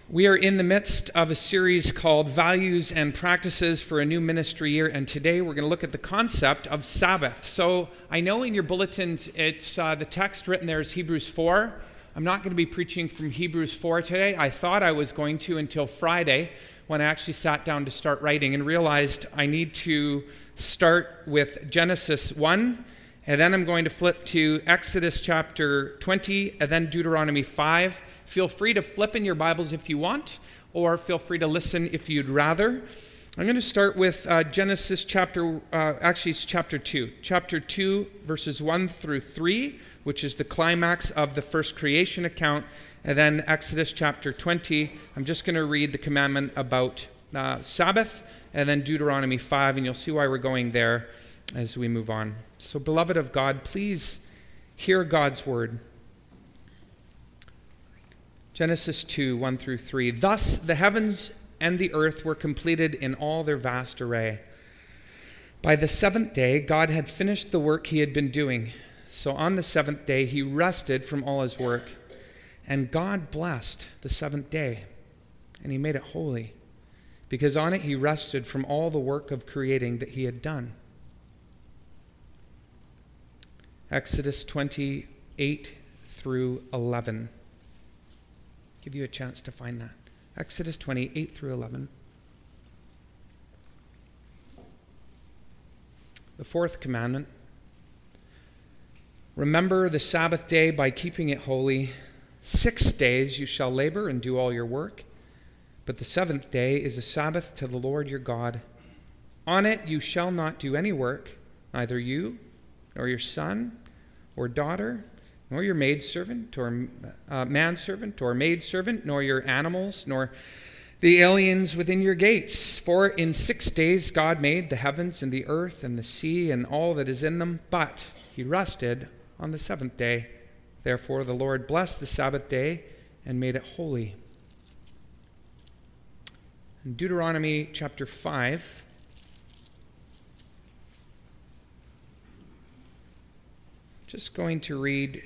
We are in the midst of a series called Values and Practices for a New Ministry Year, and today we're going to look at the concept of Sabbath. So I know in your bulletins, it's the text written there is Hebrews 4. I'm not going to be preaching from Hebrews 4 today. I thought I was going to until Friday when I actually sat down to start writing and realized I need to start with Genesis 1, and then I'm going to flip to Exodus chapter 20, and then Deuteronomy 5. Feel free to flip in your Bibles if you want, or feel free to listen if you'd rather. I'm going to start with Genesis chapter 2. Chapter 2, verses 1 through 3, which is the climax of the first creation account, and then Exodus chapter 20. I'm just going to read the commandment about Sabbath, and then Deuteronomy 5, and you'll see why we're going there as we move on. So, beloved of God, please hear God's word. Genesis 2, 1 through 3. Thus the heavens and the earth were completed in all their vast array. By the seventh day, God had finished the work he had been doing. So on the seventh day, he rested from all his work. And God blessed the seventh day, and he made it holy, because on it he rested from all the work of creating that he had done. Exodus 28 through 11. Give you a chance to find that. Exodus 28 through 11. The fourth commandment. Remember the Sabbath day by keeping it holy. 6 days you shall labor and do all your work, but the seventh day is a Sabbath to the Lord your God. On it you shall not do any work, neither you, nor your son or daughter, nor your maidservant or manservant or maidservant, nor your animals, nor the aliens within your gates. For in 6 days God made the heavens and the earth and the sea and all that is in them, but he rested on the seventh day. Therefore the Lord blessed the Sabbath day and made it holy. In Deuteronomy chapter 5, just going to read,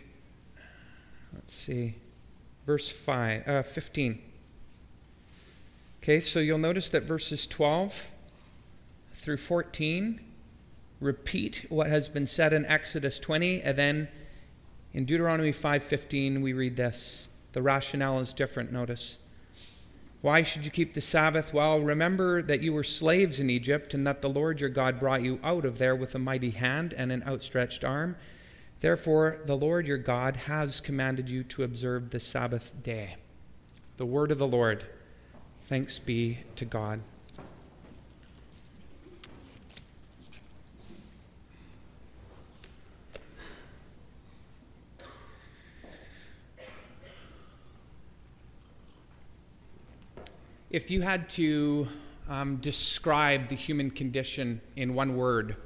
verse 15. Okay, so you'll notice that verses 12 through 14 repeat what has been said in Exodus 20, and then in Deuteronomy 5:15 we read this. The rationale is different, notice. Why should you keep the Sabbath? Well, remember that you were slaves in Egypt, and that the Lord your God brought you out of there with a mighty hand and an outstretched arm. Therefore, the Lord your God has commanded you to observe the Sabbath day. The word of the Lord. Thanks be to God. If you had to describe the human condition in one word,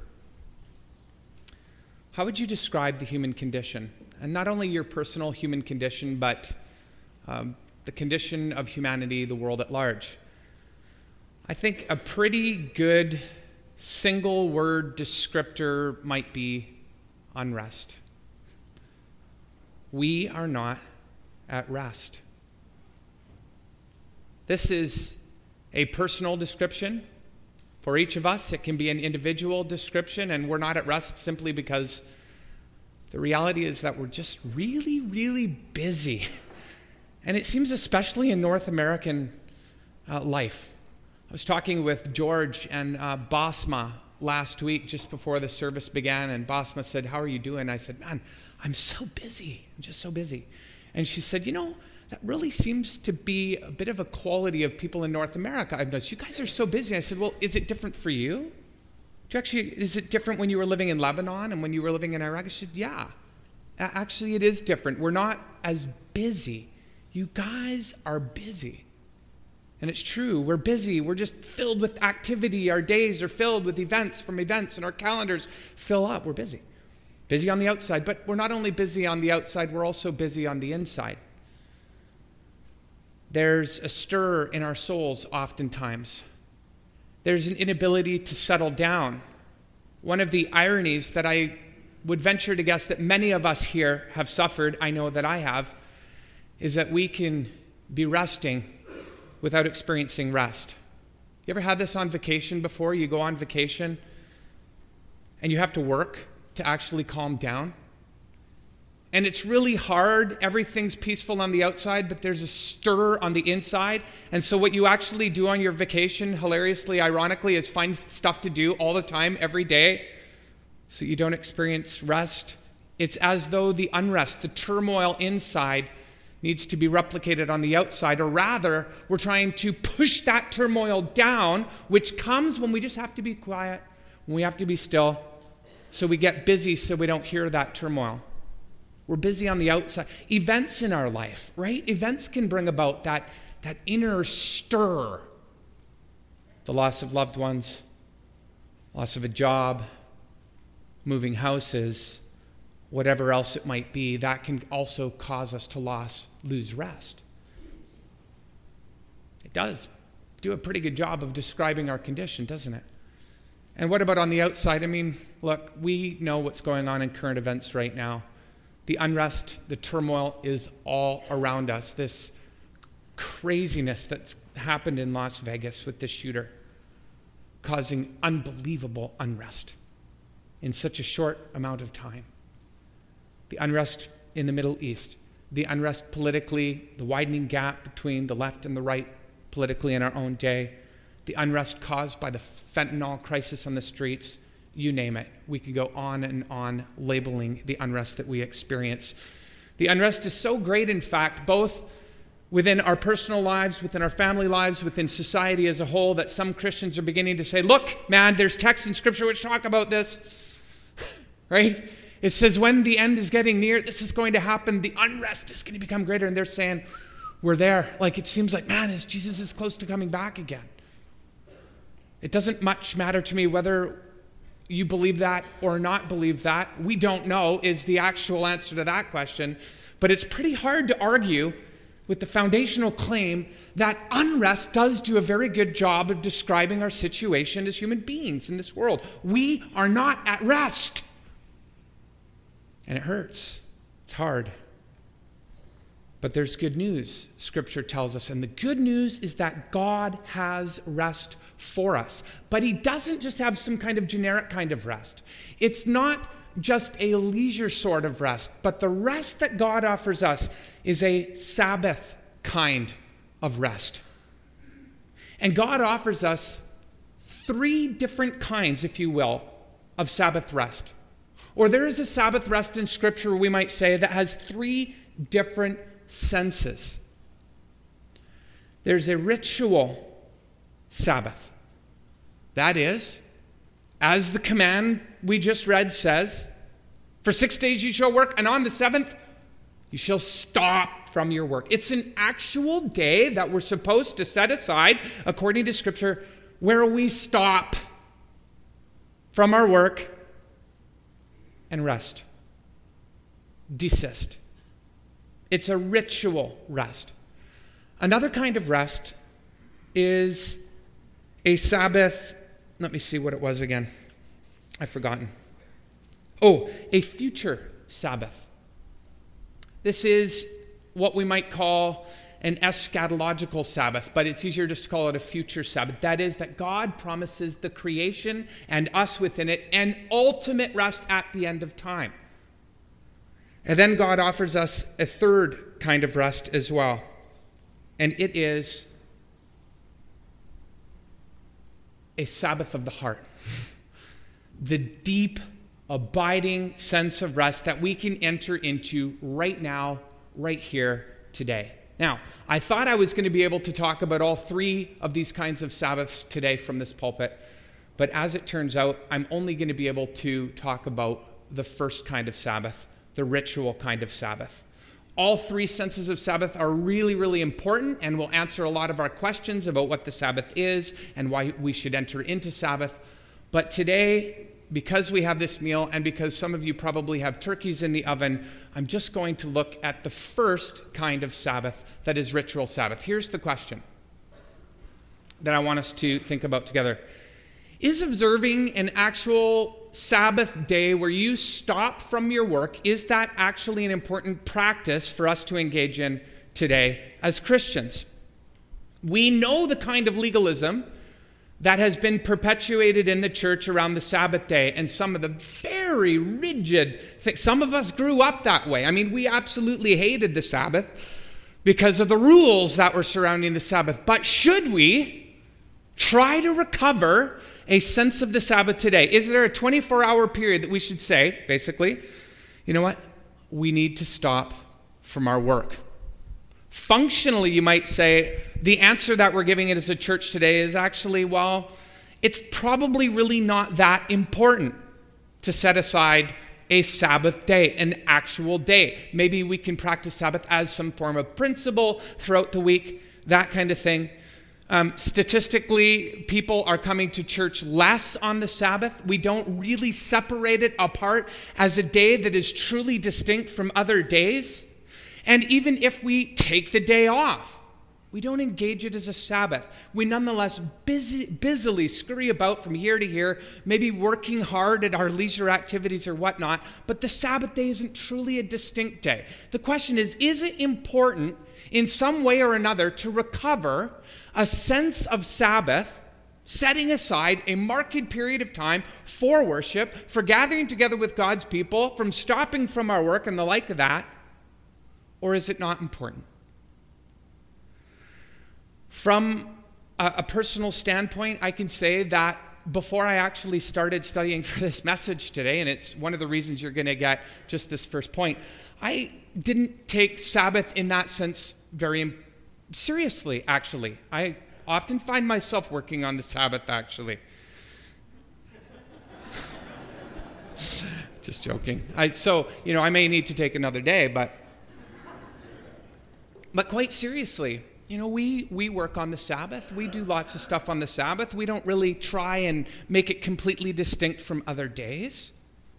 how would you describe the human condition? And not only your personal human condition, but the condition of humanity, the world at large. I think a pretty good single-word descriptor might be unrest. We are not at rest. This is a personal description. For each of us, it can be an individual description, and we're not at rest simply because the reality is that we're just really, really busy. And it seems especially in North American life. I was talking with George and Basma last week just before the service began, and Basma said, "How are you doing?" I said, "Man, I'm so busy. I'm just so busy." And she said, "You know, that really seems to be a bit of a quality of people in North America. I've noticed you guys are so busy." I said, "Well, is it different for you? Is it different when you were living in Lebanon and when you were living in Iraq?" She said, "Yeah, actually it is different. We're not as busy. You guys are busy." And it's true, we're busy. We're just filled with activity. Our days are filled with events, and our calendars fill up. We're busy. Busy on the outside, but we're not only busy on the outside, we're also busy on the inside. There's a stir in our souls oftentimes. There's an inability to settle down. One of the ironies that I would venture to guess that many of us here have suffered, I know that I have, is that we can be resting without experiencing rest. You ever had this on vacation before? You go on vacation and you have to work to actually calm down. And it's really hard. Everything's peaceful on the outside, but there's a stir on the inside. And so what you actually do on your vacation, hilariously, ironically, is find stuff to do all the time, every day, so you don't experience rest. It's as though the unrest, the turmoil inside, needs to be replicated on the outside, or rather, we're trying to push that turmoil down, which comes when we just have to be quiet, when we have to be still, so we get busy so we don't hear that turmoil. We're busy on the outside. Events in our life, right? Events can bring about that inner stir. The loss of loved ones, loss of a job, moving houses, whatever else it might be, that can also cause us to lose rest. It does do a pretty good job of describing our condition, doesn't it? And what about on the outside? I mean, look, we know what's going on in current events right now. The unrest, the turmoil is all around us. This craziness that's happened in Las Vegas with this shooter, causing unbelievable unrest in such a short amount of time. The unrest in the Middle East, the unrest politically, the widening gap between the left and the right politically in our own day, the unrest caused by the fentanyl crisis on the streets, you name it. We could go on and on labeling the unrest that we experience. The unrest is so great, in fact, both within our personal lives, within our family lives, within society as a whole, that some Christians are beginning to say, look, man, there's texts in Scripture which talk about this, right? It says when the end is getting near, this is going to happen. The unrest is going to become greater. And they're saying, we're there. Like it seems like, man, Jesus is close to coming back again. It doesn't much matter to me whether you believe that or not believe that. We don't know is the actual answer to that question. But it's pretty hard to argue with the foundational claim that unrest does do a very good job of describing our situation as human beings in this world. We are not at rest. And it hurts. It's hard. But there's good news, Scripture tells us. And the good news is that God has rest for us. But he doesn't just have some kind of generic kind of rest. It's not just a leisure sort of rest. But the rest that God offers us is a Sabbath kind of rest. And God offers us 3 different kinds, if you will, of Sabbath rest. Or there is a Sabbath rest in Scripture, we might say, that has 3 different senses. There's a ritual Sabbath. That is, as the command we just read says, for 6 days you shall work, and on the 7th you shall stop from your work. It's an actual day that we're supposed to set aside, according to Scripture, where we stop from our work and rest. Desist. It's a ritual rest. Another kind of rest is a Sabbath. Let me see what it was again. I've forgotten. Oh, a future Sabbath. This is what we might call an eschatological Sabbath, but it's easier just to call it a future Sabbath. That is, that God promises the creation and us within it an ultimate rest at the end of time. And then God offers us a third kind of rest as well. And it is a Sabbath of the heart. The deep, abiding sense of rest that we can enter into right now, right here, today. Now, I thought I was going to be able to talk about all 3 of these kinds of Sabbaths today from this pulpit. But as it turns out, I'm only going to be able to talk about the first kind of Sabbath, the ritual kind of Sabbath. All 3 senses of Sabbath are really, really important and will answer a lot of our questions about what the Sabbath is and why we should enter into Sabbath. But today, because we have this meal and because some of you probably have turkeys in the oven, I'm just going to look at the first kind of Sabbath that is ritual Sabbath. Here's the question that I want us to think about together. Is observing an actual Sabbath day where you stop from your work, is that actually an important practice for us to engage in today as Christians? We know the kind of legalism that has been perpetuated in the church around the Sabbath day and some of the very rigid things. Some of us grew up that way. I mean, we absolutely hated the Sabbath because of the rules that were surrounding the Sabbath. But should we try to recover a sense of the Sabbath today? Is there a 24-hour period that we should say, basically, you know what? We need to stop from our work. Functionally, you might say, the answer that we're giving it as a church today is actually, well, it's probably really not that important to set aside a Sabbath day, an actual day. Maybe we can practice Sabbath as some form of principle throughout the week, that kind of thing. Statistically, people are coming to church less on the Sabbath. We don't really separate it apart as a day that is truly distinct from other days. And even if we take the day off, we don't engage it as a Sabbath. We nonetheless busily scurry about from here to here, maybe working hard at our leisure activities or whatnot, but the Sabbath day isn't truly a distinct day. The question is it important in some way or another to recover a sense of Sabbath, setting aside a marked period of time for worship, for gathering together with God's people, from stopping from our work and the like of that? Or is it not important? From a personal standpoint, I can say that before I actually started studying for this message today, and it's one of the reasons you're going to get just this first point, I didn't take Sabbath in that sense very seriously, actually. I often find myself working on the Sabbath, actually. Just joking. I may need to take another day, but quite seriously, we work on the Sabbath. We do lots of stuff on the Sabbath. We don't really try and make it completely distinct from other days.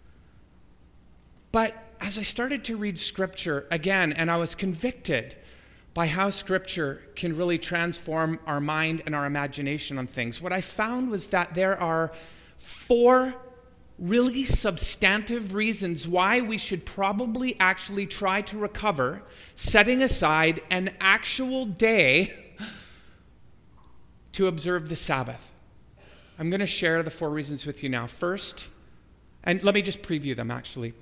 But as I started to read Scripture again, and I was convicted by how Scripture can really transform our mind and our imagination on things, what I found was that there are 4 really substantive reasons why we should probably actually try to recover setting aside an actual day to observe the Sabbath. I'm going to share the 4 reasons with you now. First, and let me just preview them actually.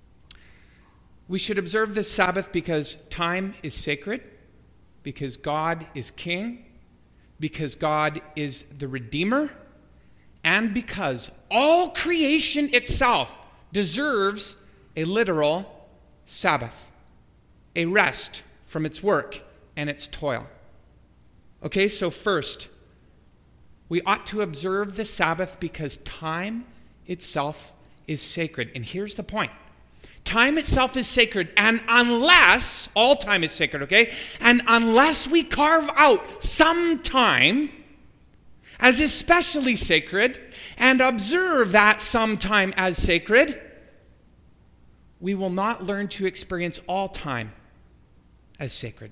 We should observe the Sabbath because time is sacred, because God is king, because God is the Redeemer, and because all creation itself deserves a literal Sabbath, a rest from its work and its toil. Okay, so first, we ought to observe the Sabbath because time itself is sacred. And here's the point. Time itself is sacred, and unless, all time is sacred, okay? And unless we carve out some time as especially sacred, and observe that sometime as sacred, we will not learn to experience all time as sacred.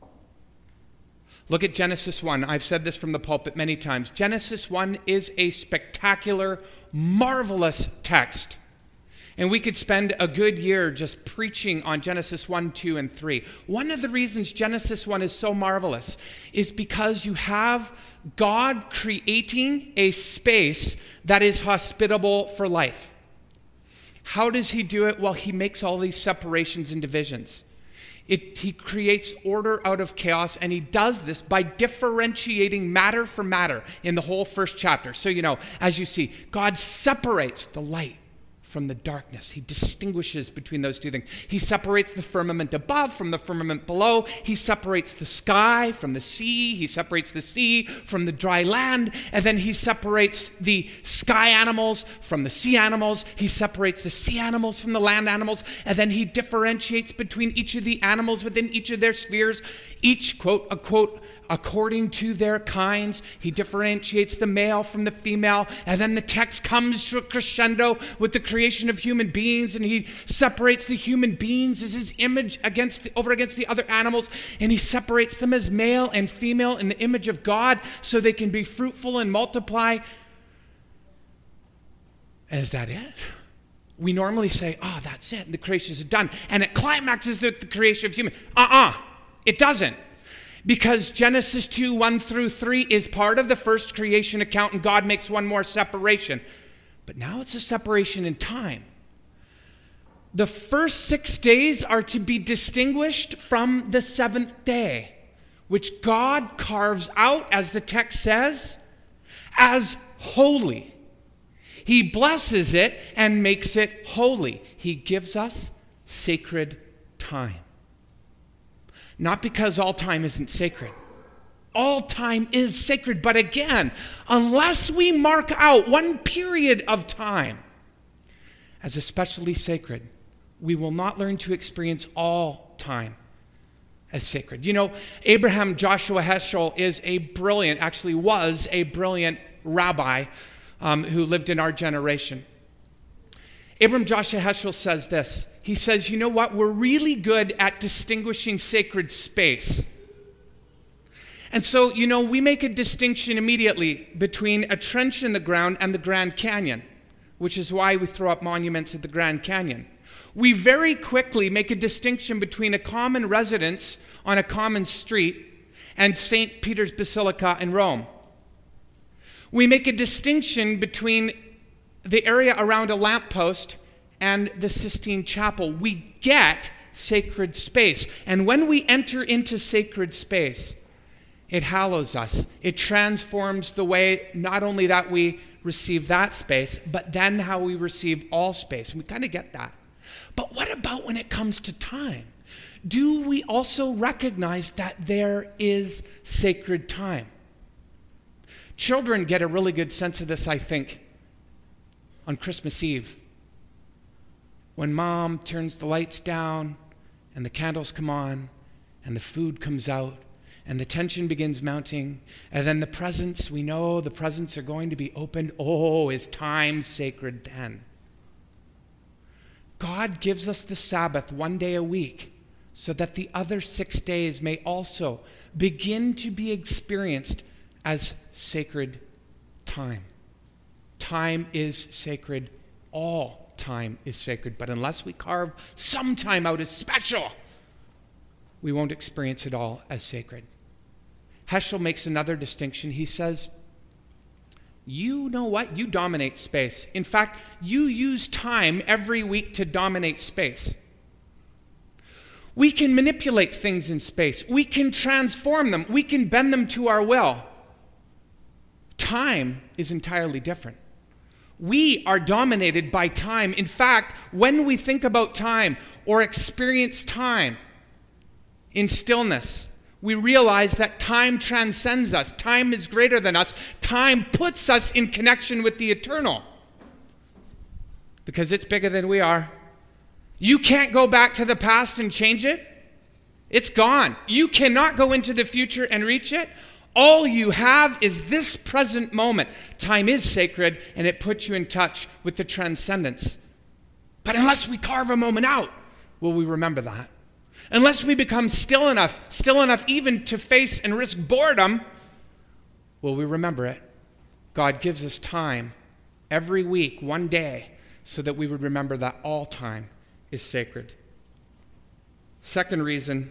Look at Genesis 1. I've said this from the pulpit many times. Genesis 1 is a spectacular, marvelous text. And we could spend a good year just preaching on Genesis 1, 2, and 3. One of the reasons Genesis 1 is so marvelous is because you have God creating a space that is hospitable for life. How does he do it? Well, he makes all these separations and divisions. He creates order out of chaos, and he does this by differentiating matter from matter in the whole first chapter. So, as you see, God separates the light from the darkness. He distinguishes between those two things. He separates the firmament above from the firmament below. He separates the sky from the sea. He separates the sea from the dry land. And then he separates the sky animals from the sea animals. He separates the sea animals from the land animals. And then he differentiates between each of the animals within each of their spheres, each, quote, unquote, according to their kinds. He differentiates the male from the female. And then the text comes to a crescendo with the creation of human beings, and he separates the human beings as his image over against the other animals, and he separates them as male and female in the image of God so they can be fruitful and multiply. And is that it? We normally say, that's it, and the creation is done. And it climaxes with the creation of human. It doesn't. Because Genesis 2, 1 through 3 is part of the first creation account, and God makes one more separation. But now it's a separation in time. The first 6 days are to be distinguished from the seventh day, which God carves out, as the text says, as holy. He blesses it and makes it holy. He gives us sacred time. Not because all time isn't sacred. All time is sacred, but again, unless we mark out one period of time as especially sacred, we will not learn to experience all time as sacred. You know, Abraham Joshua Heschel was a brilliant rabbi who lived in our generation. Abraham Joshua Heschel says this. He says, you know what? We're really good at distinguishing sacred space. And so, you know, we make a distinction immediately between a trench in the ground and the Grand Canyon, which is why we throw up monuments at the Grand Canyon. We very quickly make a distinction between a common residence on a common street and St. Peter's Basilica in Rome. We make a distinction between the area around a lamppost and the Sistine Chapel. We get sacred space. And when we enter into sacred space, it hallows us. It transforms the way not only that we receive that space, but then how we receive all space. And we kind of get that. But what about when it comes to time? Do we also recognize that there is sacred time? Children get a really good sense of this, I think, on Christmas Eve. When mom turns the lights down and the candles come on and the food comes out and the tension begins mounting, and then the presents, we know the presents are going to be opened. Oh, is time sacred then? God gives us the Sabbath one day a week so that the other 6 days may also begin to be experienced as sacred time. Time is sacred. All time is sacred. But unless we carve some time out as special, we won't experience it all as sacred. Heschel makes another distinction. He says, you know what? You dominate space. In fact, you use time every week to dominate space. We can manipulate things in space. We can transform them. We can bend them to our will. Time is entirely different. We are dominated by time. In fact, when we think about time or experience time in stillness, we realize that time transcends us. Time is greater than us. Time puts us in connection with the eternal because it's bigger than we are. You can't go back to the past and change it. It's gone. You cannot go into the future and reach it. All you have is this present moment. Time is sacred, and it puts you in touch with the transcendence. But unless we carve a moment out, will we remember that? Unless we become still enough even to face and risk boredom, will we remember it? God gives us time every week, one day, so that we would remember that all time is sacred. Second reason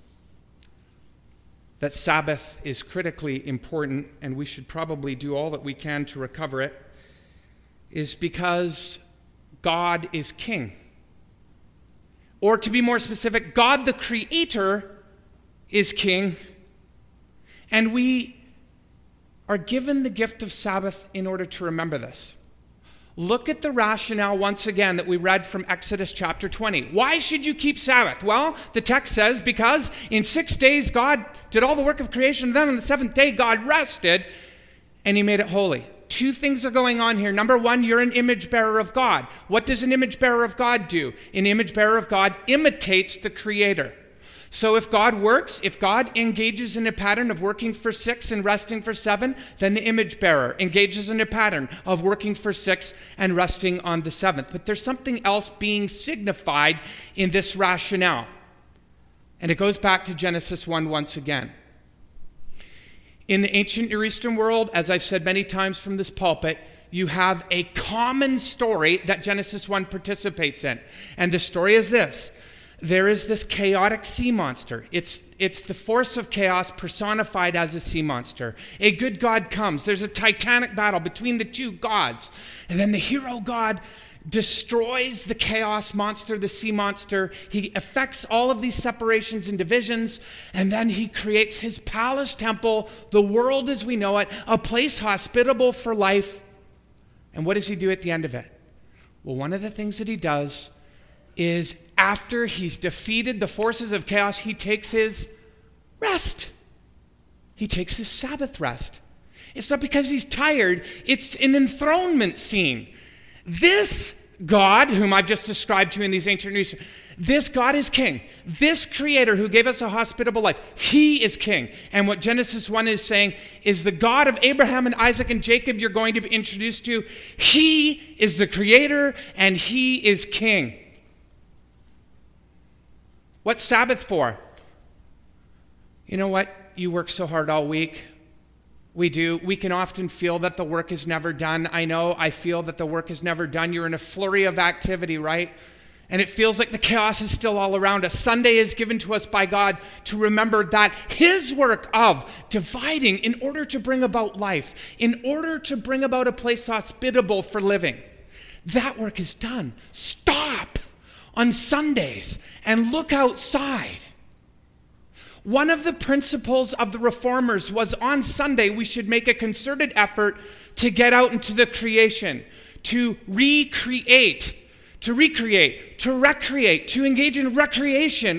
that Sabbath is critically important, and we should probably do all that we can to recover it, is because God is king. Or to be more specific, God the Creator is king, and we are given the gift of Sabbath in order to remember this. Look at the rationale once again that we read from Exodus chapter 20. Why should you keep Sabbath? Well, the text says, because in 6 days God did all the work of creation, and then on the seventh day God rested, and he made it holy. Two things are going on here. Number one, you're an image bearer of God. What does an image bearer of God do? An image bearer of God imitates the Creator. So if God works, if God engages in a pattern of working for 6 and resting for 7, then the image bearer engages in a pattern of working for 6 and resting on the 7th. But there's something else being signified in this rationale. And it goes back to Genesis 1 once again. In the ancient Near Eastern world, as I've said many times from this pulpit, you have a common story that Genesis 1 participates in. And the story is this, there is this chaotic sea monster. It's the force of chaos personified as a sea monster. A good God comes. There's a titanic battle between the two gods. And then the hero God destroys the chaos monster, the sea monster. He effects all of these separations and divisions, and then he creates his palace temple, the world as we know it, a place hospitable for life. And what does he do at the end of it? Well, one of the things that he does is after he's defeated the forces of chaos, he takes his rest. He takes his Sabbath rest. It's not because he's tired, it's an enthronement scene. This God, whom I've just described to you in these ancient news, this God is king. This creator who gave us a hospitable life, he is king. And what Genesis 1 is saying is the God of Abraham and Isaac and Jacob you're going to be introduced to, he is the creator and he is king. What's Sabbath for? You know what? You work so hard all week. We do. We can often feel that the work is never done. I feel that the work is never done. You're in a flurry of activity, right? And it feels like the chaos is still all around us. Sunday is given to us by God to remember that his work of dividing in order to bring about life, in order to bring about a place hospitable for living, that work is done. Stop on Sundays and look outside. One of the principles of the reformers was on Sunday we should make a concerted effort to get out into the creation, to recreate, to recreate, to engage in recreation,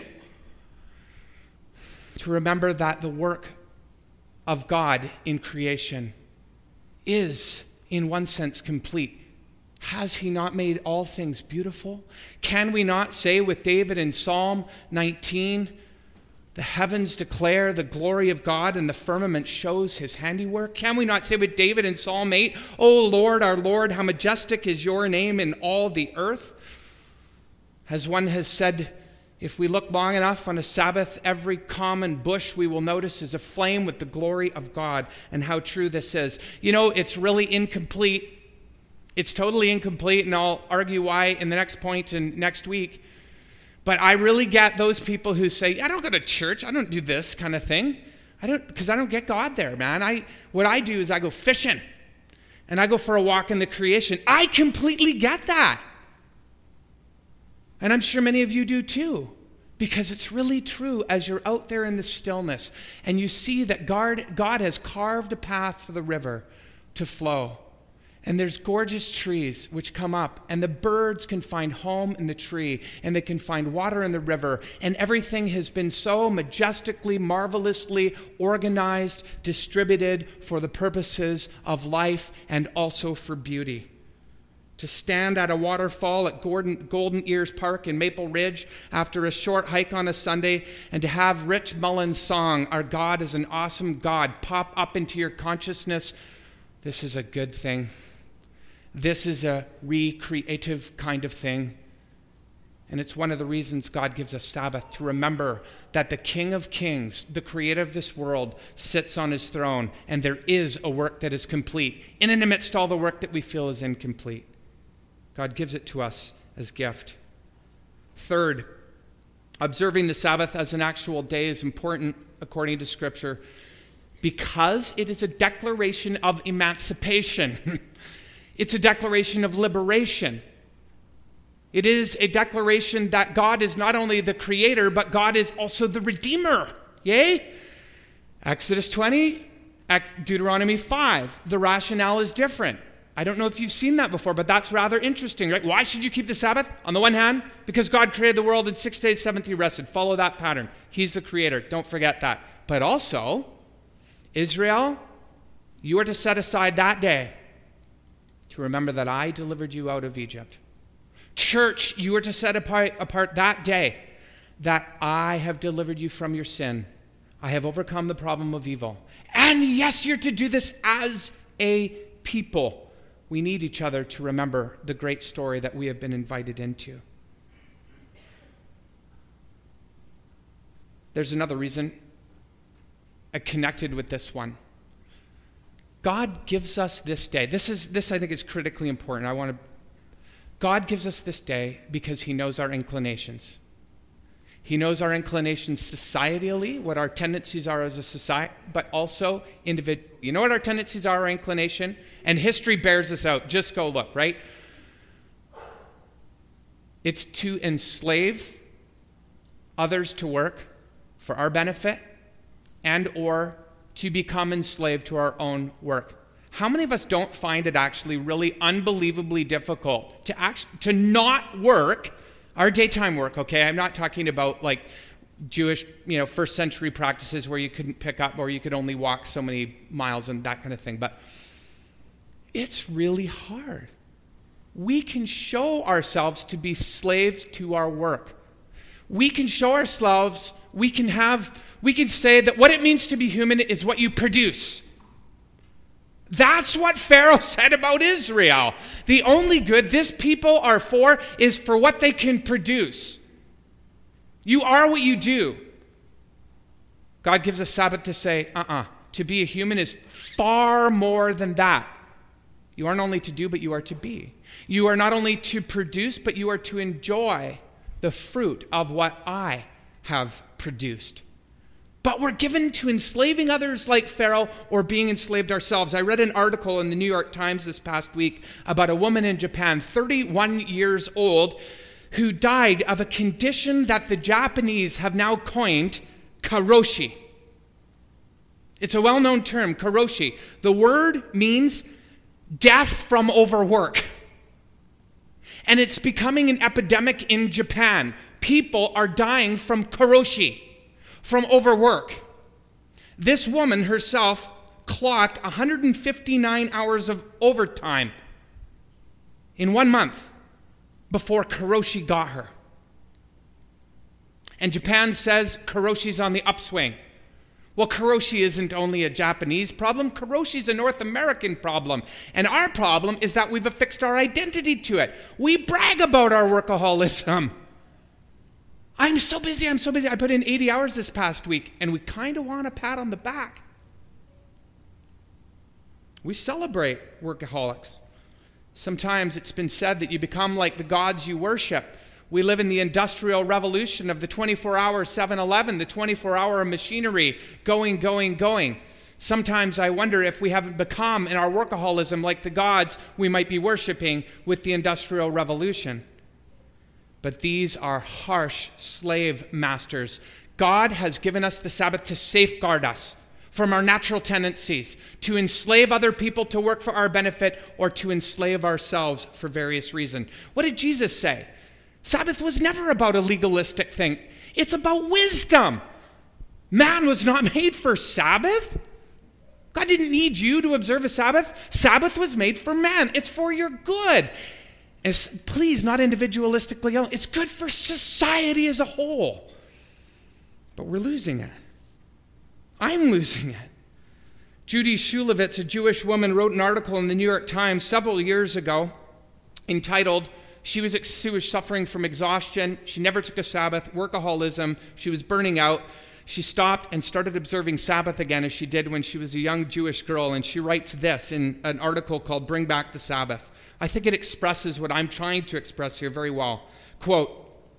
to remember that the work of God in creation is, in one sense, complete. Has he not made all things beautiful? Can we not say with David in Psalm 19, the heavens declare the glory of God and the firmament shows his handiwork? Can we not say with David in Psalm 8, O Lord, our Lord, how majestic is your name in all the earth? As one has said, if we look long enough on a Sabbath, every common bush we will notice is aflame with the glory of God, and how true this is. You know, it's really incomplete. It's totally incomplete, and I'll argue why in the next point and next week. But I really get those people who say, I don't go to church, I don't do this kind of thing. Because I don't get God there, man. What I do is I go fishing, and I go for a walk in the creation. I completely get that. And I'm sure many of you do too, because it's really true as you're out there in the stillness, and you see that God has carved a path for the river to flow. And there's gorgeous trees which come up, and the birds can find home in the tree, and they can find water in the river, and everything has been so majestically, marvelously organized, distributed for the purposes of life and also for beauty. To stand at a waterfall at Golden Ears Park in Maple Ridge after a short hike on a Sunday, and to have Rich Mullins' song, Our God is an Awesome God, pop up into your consciousness, this is a good thing. This is a recreative kind of thing. And it's one of the reasons God gives us Sabbath, to remember that the King of Kings, the creator of this world, sits on his throne, and there is a work that is complete, in and amidst all the work that we feel is incomplete. God gives it to us as gift. Third, observing the Sabbath as an actual day is important according to Scripture because it is a declaration of emancipation. It's a declaration of liberation. It is a declaration that God is not only the creator, but God is also the redeemer. Yay? Exodus 20, Deuteronomy 5. The rationale is different. I don't know if you've seen that before, but that's rather interesting, right? Why should you keep the Sabbath? On the one hand, because God created the world in 6 days, seventh he rested. Follow that pattern. He's the creator. Don't forget that. But also, Israel, you are to set aside that day to remember that I delivered you out of Egypt. Church, you are to set apart that day that I have delivered you from your sin. I have overcome the problem of evil. And yes, you're to do this as a people. We need each other to remember the great story that we have been invited into. There's another reason connected with this one. God gives us this day. This I think is critically important. God gives us this day because he knows our inclinations. He knows our inclinations societally, what our tendencies are as a society, but also individually. You know what our tendencies are, our inclination? And history bears this out. Just go look, right? It's to enslave others to work for our benefit and or to become enslaved to our own work. How many of us don't find it actually really unbelievably difficult to not work our daytime work, okay? I'm not talking about like Jewish, first century practices where you couldn't pick up or you could only walk so many miles and that kind of thing, but it's really hard. We can show ourselves to be slaves to our work. We can show ourselves, we can say that what it means to be human is what you produce. That's what Pharaoh said about Israel. The only good this people are for is for what they can produce. You are what you do. God gives us Sabbath to say, to be a human is far more than that. You aren't only to do, but you are to be. You are not only to produce, but you are to enjoy the fruit of what I have produced. But we're given to enslaving others like Pharaoh or being enslaved ourselves. I read an article in the New York Times this past week about a woman in Japan, 31 years old, who died of a condition that the Japanese have now coined karoshi. It's a well-known term, karoshi. The word means death from overwork. And it's becoming an epidemic in Japan. People are dying from karoshi, from overwork. This woman herself clocked 159 hours of overtime in 1 month before karoshi got her. And Japan says karoshi's on the upswing. Well, karoshi isn't only a Japanese problem. Karoshi's a North American problem. And our problem is that we've affixed our identity to it. We brag about our workaholism. I'm so busy. I put in 80 hours this past week, and we kind of want a pat on the back. We celebrate workaholics. Sometimes it's been said that you become like the gods you worship. We live in the industrial revolution of the 24-hour 7-Eleven, the 24-hour machinery going. Sometimes I wonder if we haven't become, in our workaholism, like the gods we might be worshiping with the industrial revolution. But these are harsh slave masters. God has given us the Sabbath to safeguard us from our natural tendencies, to enslave other people to work for our benefit, or to enslave ourselves for various reasons. What did Jesus say? Sabbath was never about a legalistic thing. It's about wisdom. Man was not made for Sabbath. God didn't need you to observe a Sabbath. Sabbath was made for man. It's for your good. It's, please, not individualistically. It's good for society as a whole. But we're losing it. I'm losing it. Judy Shulevitz, a Jewish woman, wrote an article in the New York Times several years ago entitled, she was suffering from exhaustion. She never took a Sabbath, workaholism. She was burning out. She stopped and started observing Sabbath again as she did when she was a young Jewish girl. And she writes this in an article called Bring Back the Sabbath. I think it expresses what I'm trying to express here very well. Quote,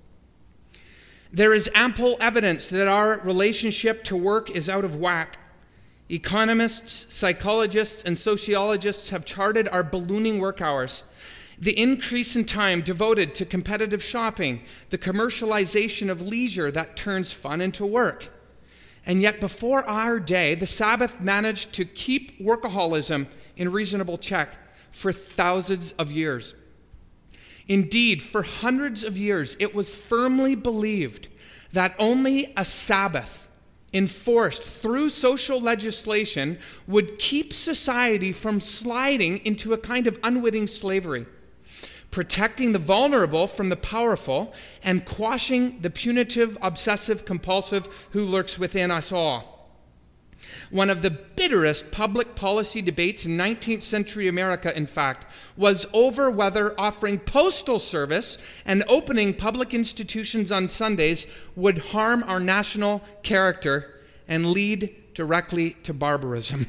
there is ample evidence that our relationship to work is out of whack. Economists, psychologists, and sociologists have charted our ballooning work hours. The increase in time devoted to competitive shopping, the commercialization of leisure that turns fun into work. And yet before our day, the Sabbath managed to keep workaholism in reasonable check for thousands of years. Indeed, for hundreds of years, it was firmly believed that only a Sabbath enforced through social legislation would keep society from sliding into a kind of unwitting slavery, protecting the vulnerable from the powerful, and quashing the punitive, obsessive-compulsive who lurks within us all. One of the bitterest public policy debates in 19th century America, in fact, was over whether offering postal service and opening public institutions on Sundays would harm our national character and lead directly to barbarism.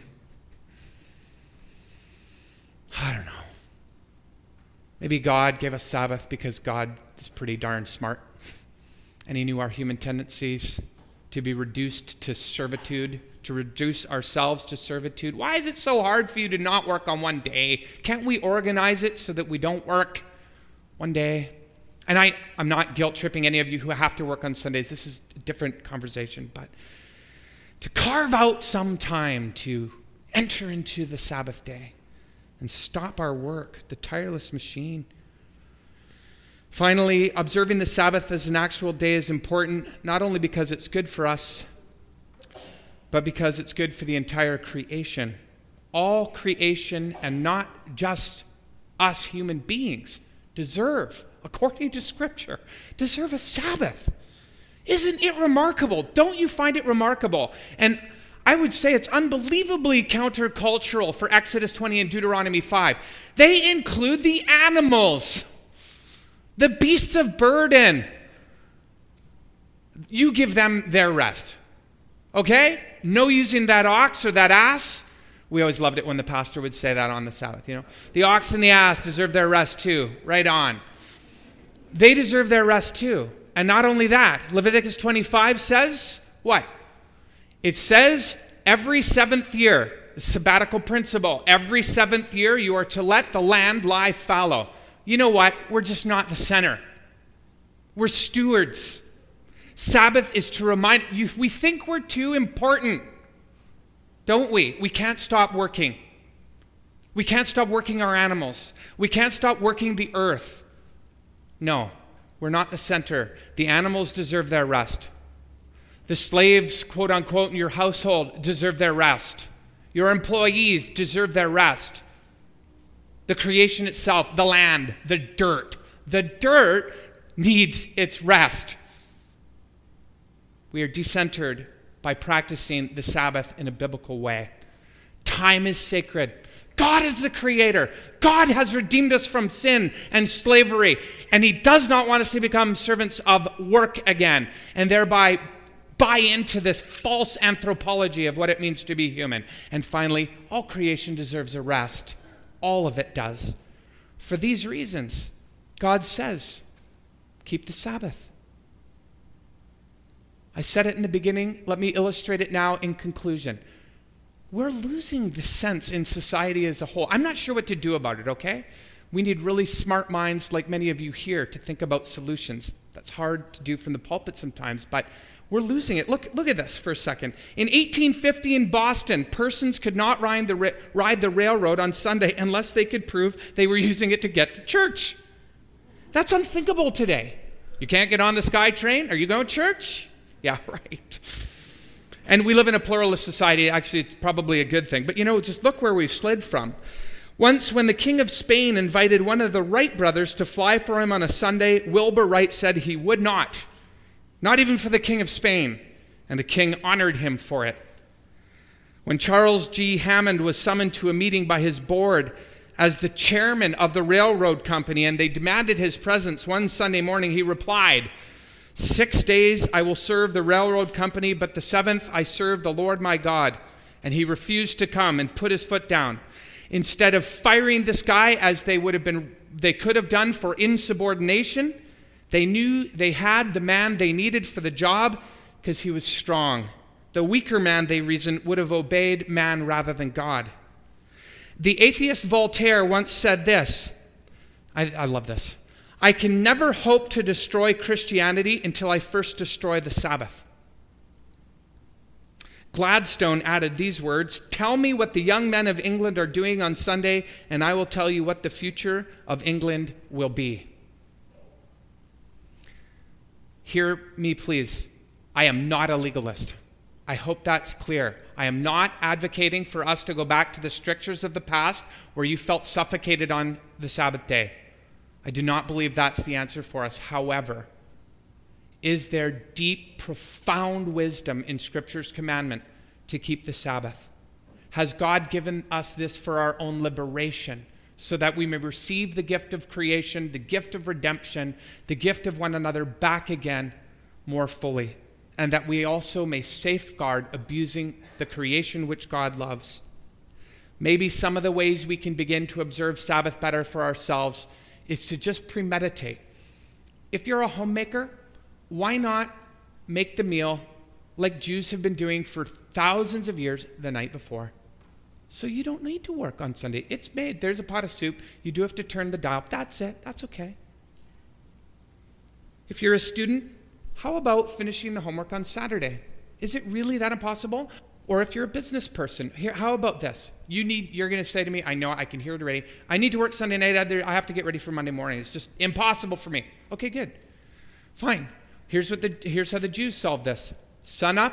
I don't know. Maybe God gave us Sabbath because God is pretty darn smart. and he knew our human tendencies to be reduced to servitude, to reduce ourselves to servitude. Why is it so hard for you to not work on one day? Can't we organize it so that we don't work one day? And I'm not guilt-tripping any of you who have to work on Sundays. This is a different conversation. But to carve out some time to enter into the Sabbath day and stop our work, the tireless machine. Finally, observing the Sabbath as an actual day is important, not only because it's good for us, but because it's good for the entire creation. All creation, and not just us human beings, deserve, according to Scripture, deserve a Sabbath. Isn't it remarkable? Don't you find it remarkable? And I would say it's unbelievably countercultural for Exodus 20 and Deuteronomy 5. They include the animals, the beasts of burden. You give them their rest. Okay? No using that ox or that ass. We always loved it when the pastor would say that on the Sabbath, The ox and the ass deserve their rest too. Right on. They deserve their rest too. And not only that, Leviticus 25 says what? It says every seventh year, sabbatical principle, every seventh year you are to let the land lie fallow. You know what? We're just not the center. We're stewards. Sabbath is to remind you, we think we're too important, don't we? We can't stop working. We can't stop working our animals. We can't stop working the earth. No, we're not the center. The animals deserve their rest. The slaves, quote unquote, in your household deserve their rest. Your employees deserve their rest. The creation itself, the land, the dirt needs its rest. We are decentered by practicing the Sabbath in a biblical way. Time is sacred. God is the creator. God has redeemed us from sin and slavery, and he does not want us to become servants of work again, and thereby buy into this false anthropology of what it means to be human. And finally, all creation deserves a rest. All of it does. For these reasons, God says, keep the Sabbath. I said it in the beginning. Let me illustrate it now in conclusion. We're losing the sense in society as a whole. I'm not sure what to do about it, okay? We need really smart minds like many of you here to think about solutions. That's hard to do from the pulpit sometimes, but we're losing it. Look at this for a second. In 1850 in Boston, persons could not ride the railroad on Sunday unless they could prove they were using it to get to church. That's unthinkable today. You can't get on the SkyTrain? Are you going to church? Yeah, right. And we live in a pluralist society. Actually, it's probably a good thing. But just look where we've slid from. Once, when the King of Spain invited one of the Wright brothers to fly for him on a Sunday, Wilbur Wright said he would not even for the King of Spain, and the king honored him for it. When Charles G. Hammond was summoned to a meeting by his board as the chairman of the railroad company, and they demanded his presence one Sunday morning, he replied, 6 days I will serve the railroad company, but the seventh I serve the Lord my God. And he refused to come and put his foot down. Instead of firing this guy as they could have done for insubordination, they knew they had the man they needed for the job because he was strong. The weaker man, they reasoned, would have obeyed man rather than God. The atheist Voltaire once said this. I love this. I can never hope to destroy Christianity until I first destroy the Sabbath. Gladstone added these words, tell me what the young men of England are doing on Sunday, and I will tell you what the future of England will be. Hear me, please. I am not a legalist. I hope that's clear. I am not advocating for us to go back to the strictures of the past where you felt suffocated on the Sabbath day. I do not believe that's the answer for us. However, is there deep, profound wisdom in Scripture's commandment to keep the Sabbath? Has God given us this for our own liberation so that we may receive the gift of creation, the gift of redemption, the gift of one another back again more fully, and that we also may safeguard abusing the creation which God loves? Maybe some of the ways we can begin to observe Sabbath better for ourselves is to just premeditate. If you're a homemaker, why not make the meal like Jews have been doing for thousands of years the night before? So you don't need to work on Sunday. It's made. There's a pot of soup. You do have to turn the dial. That's it. That's okay. If you're a student, how about finishing the homework on Saturday? Is it really that impossible? Or if you're a business person, here, how about this? You're going to say to me, I know, I can hear it already. I need to work Sunday night. I have to get ready for Monday morning. It's just impossible for me. Okay, good. Fine. Here's how the Jews solved this. Sundown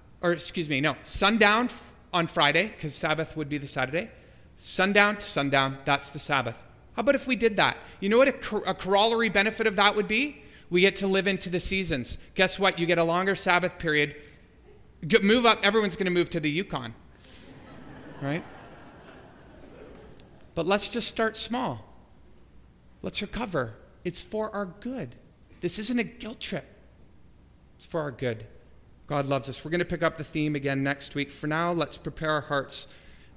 on Friday, because Sabbath would be the Saturday. Sundown to sundown, that's the Sabbath. How about if we did that? You know what a corollary benefit of that would be? We get to live into the seasons. Guess what? You get a longer Sabbath period. Move up, everyone's going to move to the Yukon, right? But let's just start small. Let's recover. It's for our good. This isn't a guilt trip. for our good. God loves us. We're going to pick up the theme again next week. For now, let's prepare our hearts